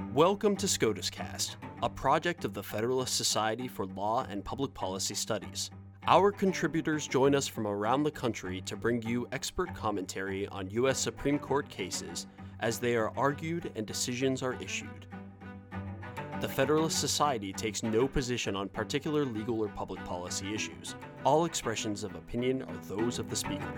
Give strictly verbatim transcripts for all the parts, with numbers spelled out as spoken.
Welcome to SCOTUScast, a project of the Federalist Society for Law and Public Policy Studies. Our contributors join us from around the country to bring you expert commentary on U S Supreme Court cases as they are argued and decisions are issued. The Federalist Society takes no position on particular legal or public policy issues. All expressions of opinion are those of the speaker.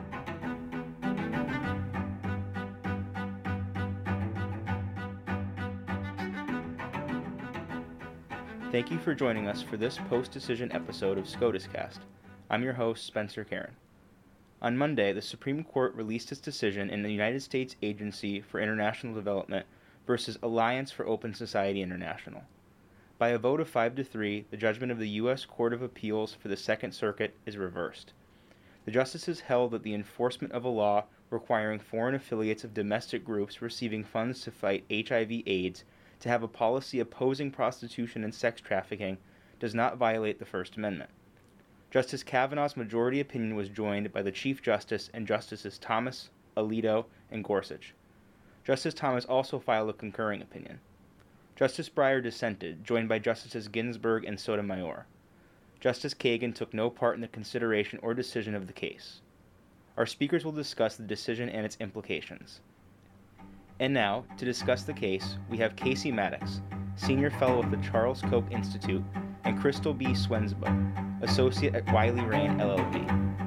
Thank you for joining us for this post-decision episode of SCOTUScast. I'm your host, Spencer Karen. On Monday, the Supreme Court released its decision in the United States Agency for International Development versus Alliance for Open Society International. By a vote of five to three, the judgment of the U S Court of Appeals for the Second Circuit is reversed. The justices held that the enforcement of a law requiring foreign affiliates of domestic groups receiving funds to fight H I V AIDS to have a policy opposing prostitution and sex trafficking does not violate the First Amendment. Justice Kavanaugh's majority opinion was joined by the Chief Justice and Justices Thomas, Alito, and Gorsuch. Justice Thomas also filed a concurring opinion. Justice Breyer dissented, joined by Justices Ginsburg and Sotomayor. Justice Kagan took no part in the consideration or decision of the case. Our speakers will discuss the decision and its implications. And now, to discuss the case, we have Casey Maddox, Senior Fellow at the Charles Koch Institute, and Crystal B. Swensbo, Associate at Wiley Rein L L P.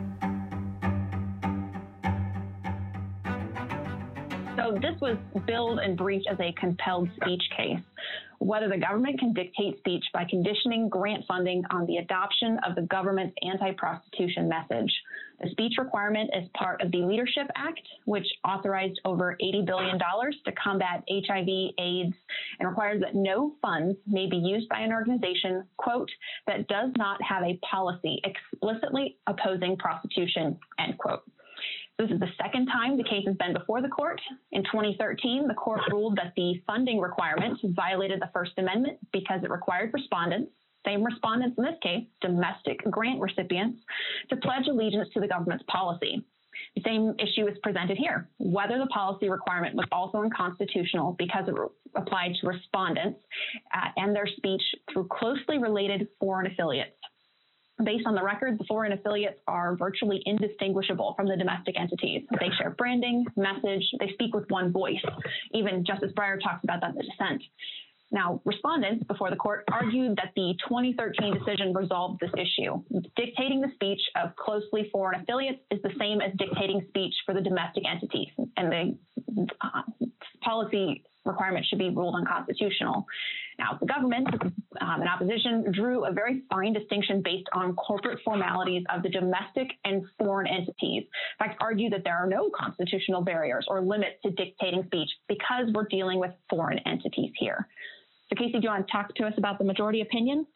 So this was billed and briefed as a compelled speech case. Whether the government can dictate speech by conditioning grant funding on the adoption of the government's anti-prostitution message. The speech requirement is part of the Leadership Act, which authorized over eighty billion dollars to combat H I V, AIDS, and requires that no funds may be used by an organization, quote, that does not have a policy explicitly opposing prostitution, end quote. This is the second time the case has been before the court. In twenty thirteen, the court ruled that the funding requirement violated the First Amendment because it required respondents, same respondents in this case, domestic grant recipients, to pledge allegiance to the government's policy. The same issue is presented here, whether the policy requirement was also unconstitutional because it re- applied to respondents uh, and their speech through closely related foreign affiliates. Based on the record, the foreign affiliates are virtually indistinguishable from the domestic entities. They share branding, message, they speak with one voice. Even Justice Breyer talks about that in the dissent. Now, respondents before the court argued that the twenty thirteen decision resolved this issue. Dictating the speech of closely foreign affiliates is the same as dictating speech for the domestic entities, and the uh, policy requirement should be ruled unconstitutional. Now, the government, um, in opposition, drew a very fine distinction based on corporate formalities of the domestic and foreign entities. In fact, argued that there are no constitutional barriers or limits to dictating speech because we're dealing with foreign entities here. So, Casey, do you want to talk to us about the majority opinion?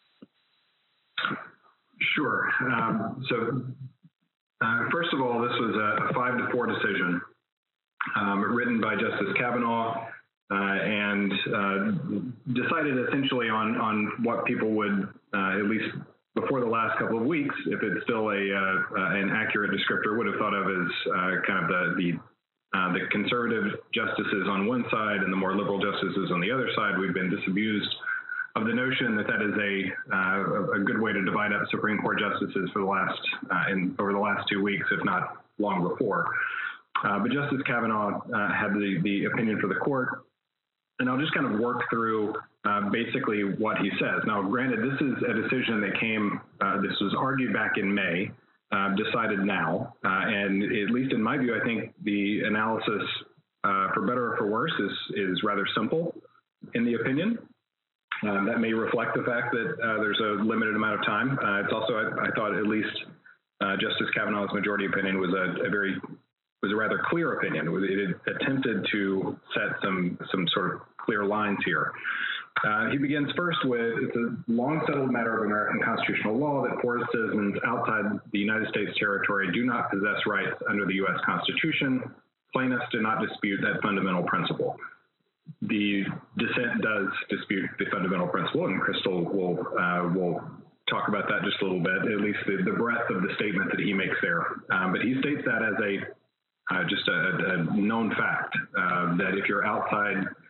Sure. Um, so, uh, first of all, this was a five to four decision um, written by Justice Kavanaugh. Uh, and uh, decided essentially on, on what people would, uh, at least before the last couple of weeks, if it's still a uh, uh, an accurate descriptor, would have thought of as uh, kind of the the, uh, the conservative justices on one side and the more liberal justices on the other side. We've been disabused of the notion that that is a uh, a good way to divide up Supreme Court justices for the last uh, in over the last two weeks, if not long before. Uh, but Justice Kavanaugh uh, had the the opinion for the court. And I'll just kind of work through uh, basically what he says. Now, granted, this is a decision that came, uh, this was argued back in May, uh, decided now. Uh, and at least in my view, I think the analysis, uh, for better or for worse, is, is rather simple in the opinion. Uh, that may reflect the fact that uh, there's a limited amount of time. Uh, it's also, I, I thought, at least uh, Justice Kavanaugh's majority opinion was a, a very was a rather clear opinion. It attempted to set some some sort of clear lines here. Uh, he begins first with, it's a long settled matter of American constitutional law that foreign citizens outside the United States territory do not possess rights under the U S Constitution. Plaintiffs do not dispute that fundamental principle. The dissent does dispute the fundamental principle, and Crystal will uh, will talk about that just a little bit, at least the, the breadth of the statement that he makes there. Um, but he states that as a Uh, just a, a known fact uh, that if you're outside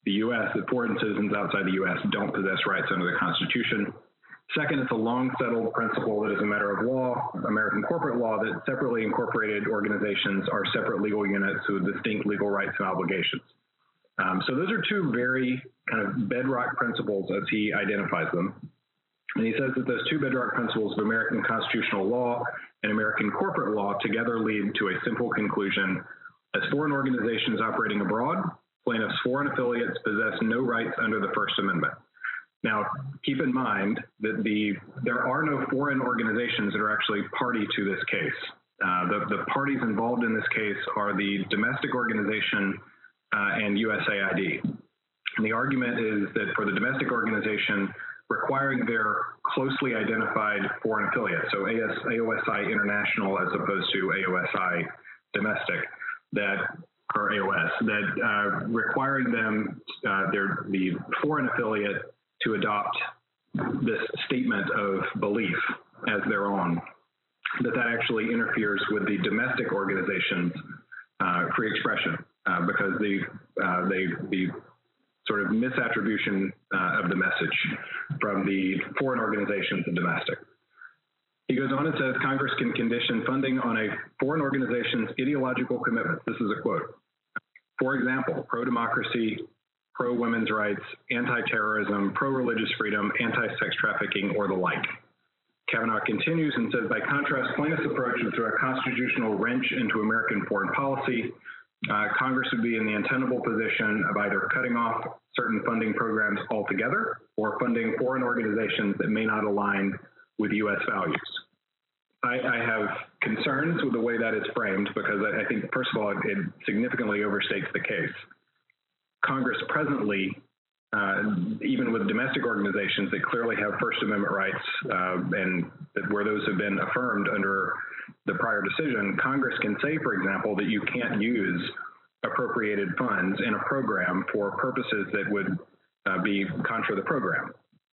the U S, that foreign citizens outside the U S don't possess rights under the Constitution. Second, it's a long settled principle that is a matter of law, American corporate law, that separately incorporated organizations are separate legal units with distinct legal rights and obligations. Um, so those are two very kind of bedrock principles as he identifies them. And he says that those two bedrock principles of American constitutional law and American corporate law together lead to a simple conclusion. As foreign organizations operating abroad, plaintiffs' foreign affiliates possess no rights under the First Amendment. Now, keep in mind that the there are no foreign organizations that are actually party to this case. Uh, the, the parties involved in this case are the domestic organization uh, and U S A I D. And the argument is that for the domestic organization, requiring their closely identified foreign affiliate, so A O S I International as opposed to A O S I Domestic, that or A O S, that uh, requiring them, uh, their the foreign affiliate to adopt this statement of belief as their own, that that actually interferes with the domestic organization's uh, free expression uh, because the uh, they the sort of misattribution uh, of the message from the foreign organization to domestic. He goes on and says Congress can condition funding on a foreign organization's ideological commitments. This is a quote. For example, pro-democracy, pro-women's rights, anti-terrorism, pro-religious freedom, anti-sex trafficking, or the like. Kavanaugh continues and says, by contrast, plaintiff's approach is through a constitutional wrench into American foreign policy. Uh, Congress would be in the untenable position of either cutting off certain funding programs altogether or funding foreign organizations that may not align with U S values. I, I have concerns with the way that is framed because I, I think, first of all, it, it significantly overstates the case. Congress presently, uh, even with domestic organizations that clearly have First Amendment rights uh, and that where those have been affirmed under the prior decision, Congress can say, for example, that you can't use appropriated funds in a program for purposes that would uh, be contra the program.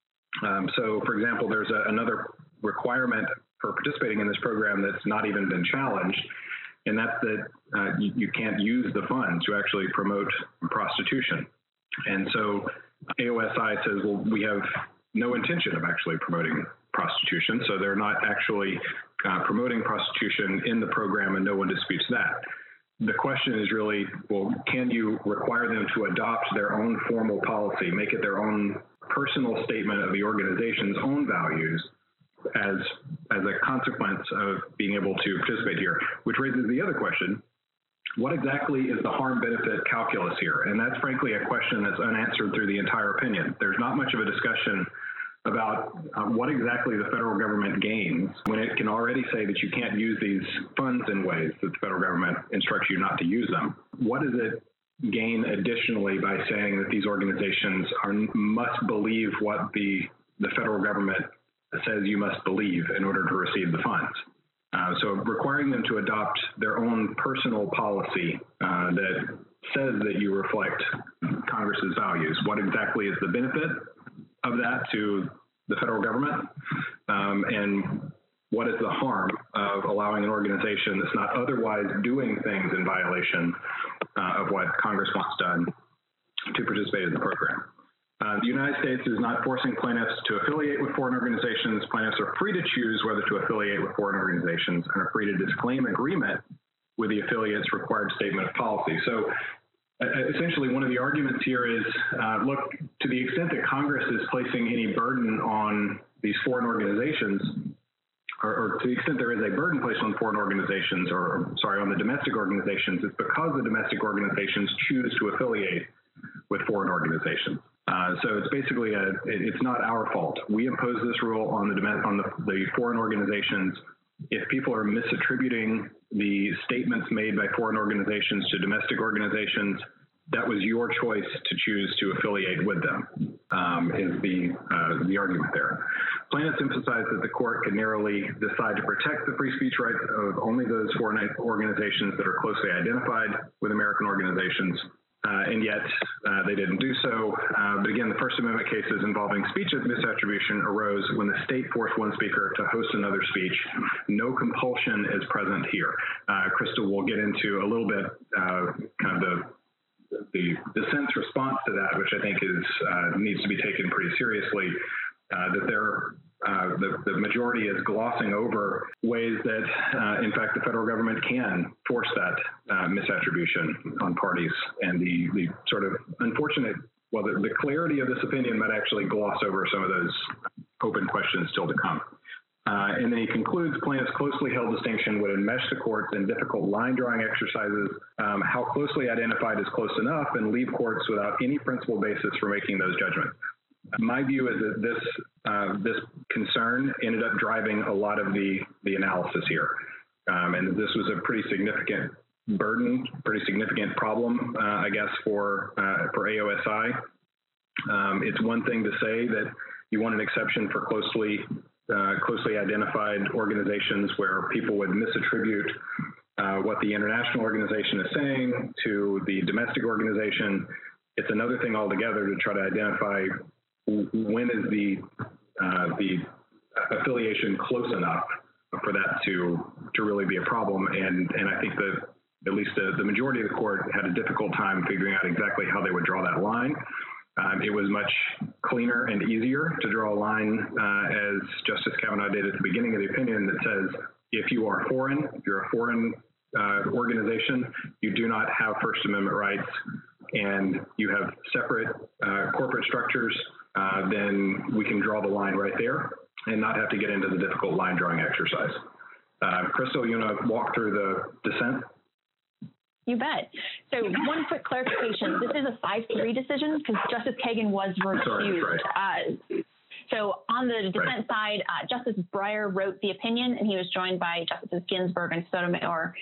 Um, so, for example, there's a, another requirement for participating in this program that's not even been challenged, and that's that uh, you, you can't use the funds to actually promote prostitution. And so A O S I says, well, we have no intention of actually promoting prostitution, so they're not actually uh, promoting prostitution in the program, and no one disputes that. The question is really, well, can you require them to adopt their own formal policy, make it their own personal statement of the organization's own values as as a consequence of being able to participate here, which raises the other question, what exactly is the harm-benefit calculus here? And that's frankly a question that's unanswered through the entire opinion. There's not much of a discussion about uh, what exactly the federal government gains when it can already say that you can't use these funds in ways that the federal government instructs you not to use them. What does it gain additionally by saying that these organizations are must believe what the, the federal government says you must believe in order to receive the funds? Uh, so requiring them to adopt their own personal policy uh, that says that you reflect Congress's values. What exactly is the benefit of that to the federal government? Um, and what is the harm of allowing an organization that's not otherwise doing things in violation uh, of what Congress wants done to participate in the program? Uh, the United States is not forcing plaintiffs to affiliate with foreign organizations. Plaintiffs are free to choose whether to affiliate with foreign organizations and are free to disclaim agreement with the affiliate's required statement of policy. So uh, essentially, one of the arguments here is, uh, look, to the extent that Congress is placing any burden on these foreign organizations, or, or to the extent there is a burden placed on foreign organizations, or, or sorry, on the domestic organizations, it's because the domestic organizations choose to affiliate with foreign organizations. Uh, so it's basically a, it's not our fault. We impose this rule on the on the, the foreign organizations. If people are misattributing the statements made by foreign organizations to domestic organizations, that was your choice to choose to affiliate with them, um, is the uh, the argument there. Plaintiffs emphasize that the court can narrowly decide to protect the free speech rights of only those foreign organizations that are closely identified with American organizations. Uh, and yet uh, they didn't do so. Uh, but again, the First Amendment cases involving speech misattribution arose when the state forced one speaker to host another speech. No compulsion is present here. Uh, Crystal will get into a little bit uh, kind of the, the the dissent's response to that, which I think is uh, needs to be taken pretty seriously, uh, that they're Uh, the, the majority is glossing over ways that, uh, in fact, the federal government can force that uh, misattribution on parties. And the, the sort of unfortunate, well, the, the clarity of this opinion might actually gloss over some of those open questions still to come. Uh, and then he concludes, plaintiff's closely held distinction would enmesh the courts in difficult line drawing exercises. Um, how closely identified is close enough, and leave courts without any principal basis for making those judgments. My view is that this uh, this concern ended up driving a lot of the the analysis here, um, and this was a pretty significant burden, pretty significant problem, uh, I guess, for uh, for A O S I. Um, it's one thing to say that you want an exception for closely uh, closely identified organizations where people would misattribute uh, what the international organization is saying to the domestic organization. It's another thing altogether to try to identify when is the uh, the affiliation close enough for that to to really be a problem. And and I think that at least the, the majority of the court had a difficult time figuring out exactly how they would draw that line. Um, it was much cleaner and easier to draw a line, uh, as Justice Kavanaugh did at the beginning of the opinion, that says if you are foreign, if you're a foreign uh, organization, you do not have First Amendment rights, and you have separate uh, corporate structures, uh, then we can draw the line right there and not have to get into the difficult line drawing exercise. Uh, Crystal, you want to walk through the dissent? You bet. So one quick clarification. This is a five three decision because Justice Kagan was recused. Sorry, right. uh, so on the dissent right. side, uh, Justice Breyer wrote the opinion, and he was joined by Justices Ginsburg and Sotomayor.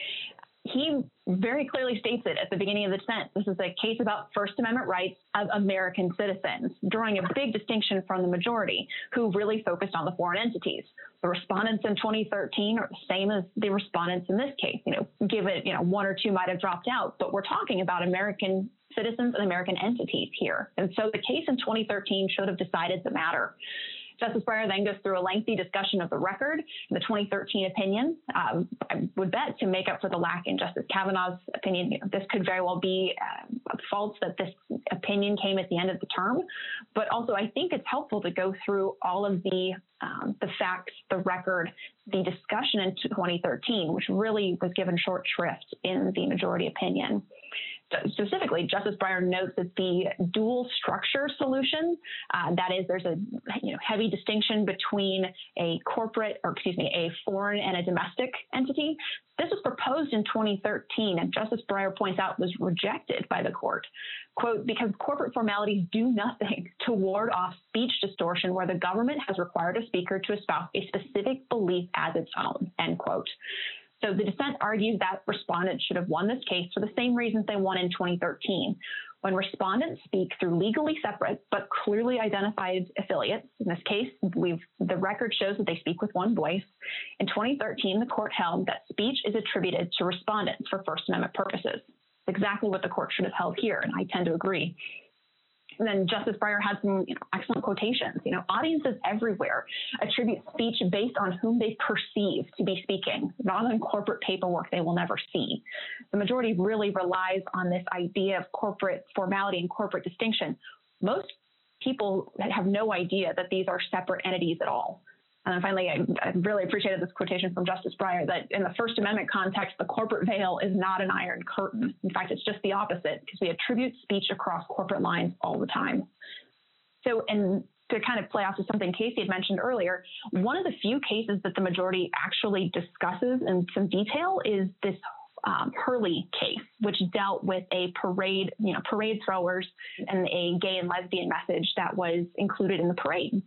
He very clearly states it at the beginning of the dissent. This is a case about First Amendment rights of American citizens, drawing a big distinction from the majority, who really focused on the foreign entities. The respondents in twenty thirteen are the same as the respondents in this case. You know, give it, you know, one or two might have dropped out, but we're talking about American citizens and American entities here. And so the case in twenty thirteen should have decided the matter. Justice Breyer then goes through a lengthy discussion of the record in the twenty thirteen opinion. Um, I would bet to make up for the lack in Justice Kavanaugh's opinion, you know, this could very well be uh, faults that this opinion came at the end of the term. But also, I think it's helpful to go through all of the um, the facts, the record, the discussion in twenty thirteen, which really was given short shrift in the majority opinion. Specifically, Justice Breyer notes that the dual structure solution, uh, that is, there's a you know, heavy distinction between a corporate, or excuse me, a foreign and a domestic entity. This was proposed in twenty thirteen, and Justice Breyer points out was rejected by the court. Quote, because corporate formalities do nothing to ward off speech distortion where the government has required a speaker to espouse a specific belief as its own, end quote. So the dissent argues that respondents should have won this case for the same reasons they won in twenty thirteen. When respondents speak through legally separate but clearly identified affiliates, in this case, we've, the record shows that they speak with one voice. In twenty thirteen, the court held that speech is attributed to respondents for First Amendment purposes. Exactly what the court should have held here, and I tend to agree. And then Justice Breyer had some you know, excellent quotations. You know, audiences everywhere attribute speech based on whom they perceive to be speaking, not on corporate paperwork they will never see. The majority really relies on this idea of corporate formality and corporate distinction. Most people have no idea that these are separate entities at all. And then finally, I, I really appreciated this quotation from Justice Breyer that in the First Amendment context, the corporate veil is not an iron curtain. In fact, it's just the opposite, because we attribute speech across corporate lines all the time. So, and to kind of play off of something Casey had mentioned earlier, one of the few cases that the majority actually discusses in some detail is this Um, Hurley case, which dealt with a parade, you know, parade throwers and a gay and lesbian message that was included in the parade.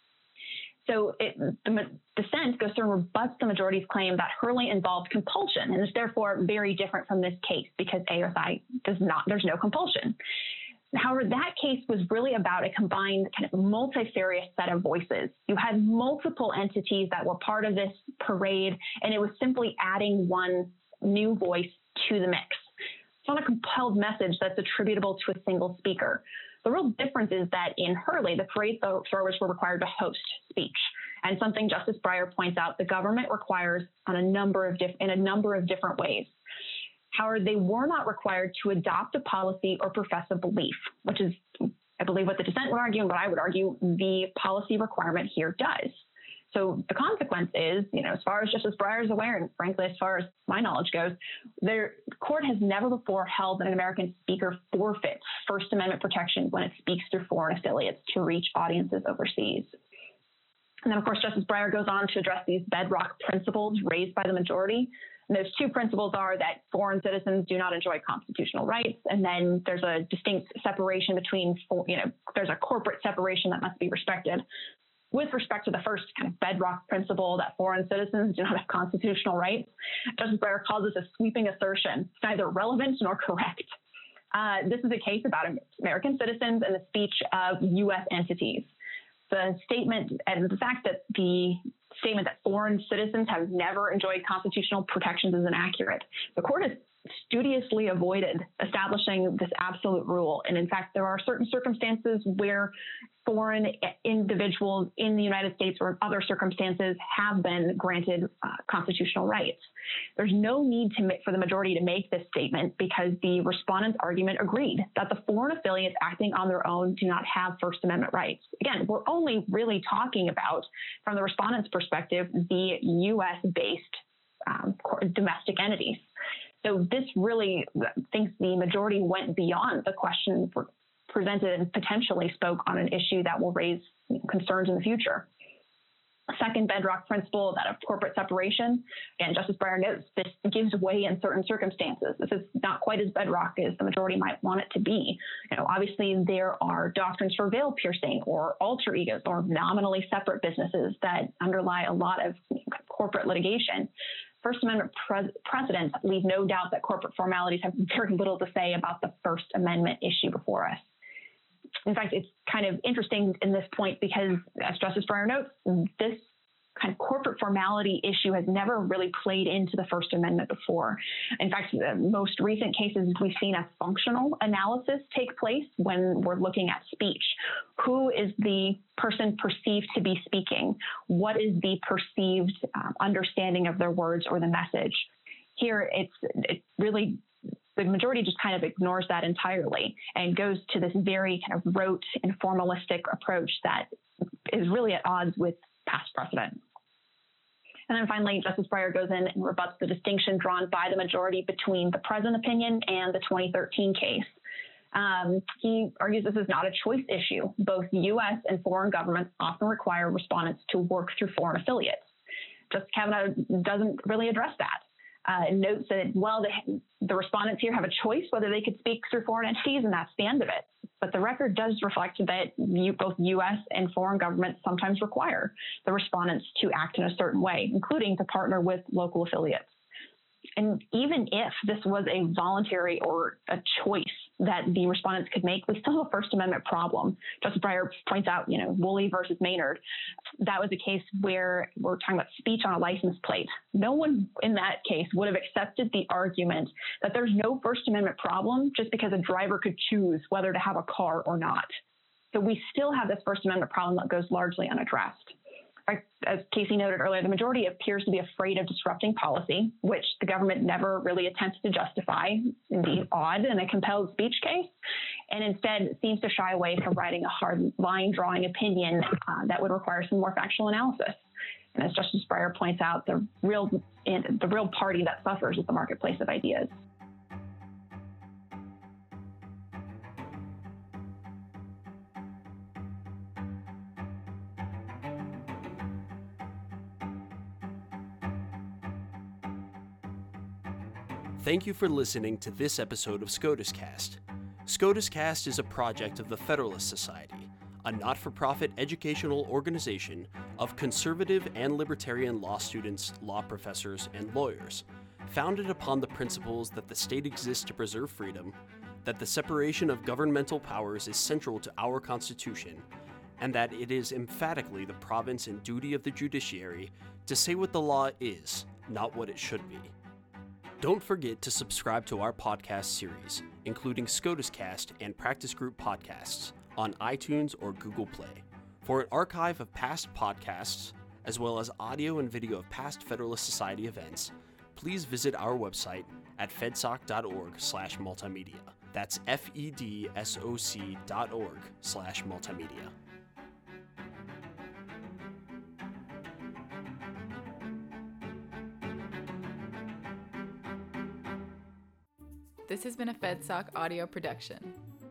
So it, the dissent goes through and rebuts the majority's claim that Hurley involved compulsion and is therefore very different from this case because A O S I does not, there's no compulsion. However, that case was really about a combined kind of multifarious set of voices. You had multiple entities that were part of this parade, and it was simply adding one new voice to the mix. It's not a compelled message that's attributable to a single speaker. The real difference is that in Hurley, the parade throwers were required to host speech. And something Justice Breyer points out, the government requires on a number of diff- in a number of different ways. However, they were not required to adopt a policy or profess a belief, which is, I believe, what the dissent would argue and what I would argue the policy requirement here does. So the consequence is, you know, as far as Justice Breyer is aware, and frankly, as far as my knowledge goes, the court has never before held that an American speaker forfeits First Amendment protection when it speaks through foreign affiliates to reach audiences overseas. And then, of course, Justice Breyer goes on to address these bedrock principles raised by the majority. And those two principles are that foreign citizens do not enjoy constitutional rights, and then there's a distinct separation between, you know, there's a corporate separation that must be respected. With respect to the first kind of bedrock principle that foreign citizens do not have constitutional rights, Justice Breyer calls this a sweeping assertion. It's neither relevant nor correct. Uh, this is a case about American citizens and the speech of U S entities. The statement and the fact that the statement that foreign citizens have never enjoyed constitutional protections is inaccurate. The court has studiously avoided establishing this absolute rule. And in fact, there are certain circumstances where foreign individuals in the United States or other circumstances have been granted uh, constitutional rights. There's no need to for the majority to make this statement because the respondents' argument agreed that the foreign affiliates acting on their own do not have First Amendment rights. Again, we're only really talking about, from the respondents' perspective, the U S-based um, domestic entities. So this really thinks the majority went beyond the question for presented and potentially spoke on an issue that will raise concerns in the future. Second bedrock principle, that of corporate separation. Again, Justice Breyer notes this gives way in certain circumstances. This is not quite as bedrock as the majority might want it to be. You know, obviously there are doctrines for veil piercing or alter egos or nominally separate businesses that underlie a lot of corporate litigation. First Amendment pre- precedents leave no doubt that corporate formalities have very little to say about the First Amendment issue before us. In fact, it's kind of interesting in this point because, as Justice Breyer notes, this kind of corporate formality issue has never really played into the First Amendment before. In fact, the most recent cases we've seen a functional analysis take place when we're looking at speech. Who is the person perceived to be speaking? What is the perceived uh, understanding of their words or the message? Here, it's it really the majority just kind of ignores that entirely and goes to this very kind of rote and formalistic approach that is really at odds with past precedent. And then finally, Justice Breyer goes in and rebuts the distinction drawn by the majority between the present opinion and the twenty thirteen case. Um, he argues this is not a choice issue. Both U S and foreign governments often require respondents to work through foreign affiliates. Justice Kavanaugh doesn't really address that. Uh, and notes that, well, the, the respondents here have a choice whether they could speak through foreign entities, and that's the end of it. But the record does reflect that you, both U S and foreign governments sometimes require the respondents to act in a certain way, including to partner with local affiliates. And even if this was a voluntary or a choice that the respondents could make, we still have a First Amendment problem. Justice Breyer points out, you know, Woolley versus Maynard. That was a case where we're talking about speech on a license plate. No one in that case would have accepted the argument that there's no First Amendment problem just because a driver could choose whether to have a car or not. So we still have this First Amendment problem that goes largely unaddressed. As Casey noted earlier, the majority appears to be afraid of disrupting policy, which the government never really attempts to justify, indeed odd in a compelled speech case, and instead seems to shy away from writing a hard line-drawing opinion uh, that would require some more factual analysis. And as Justice Breyer points out, the real, the real party that suffers is the marketplace of ideas. Thank you for listening to this episode of SCOTUS Cast. SCOTUS Cast is a project of the Federalist Society, a not-for-profit educational organization of conservative and libertarian law students, law professors, and lawyers, founded upon the principles that the state exists to preserve freedom, that the separation of governmental powers is central to our Constitution, and that it is emphatically the province and duty of the judiciary to say what the law is, not what it should be. Don't forget to subscribe to our podcast series, including SCOTUS Cast and Practice Group podcasts, on iTunes or Google Play. For an archive of past podcasts, as well as audio and video of past Federalist Society events, please visit our website at fedsoc.org slash multimedia. That's F-E-D-S-O-C dot org slash multimedia. This has been a FedSoc audio production.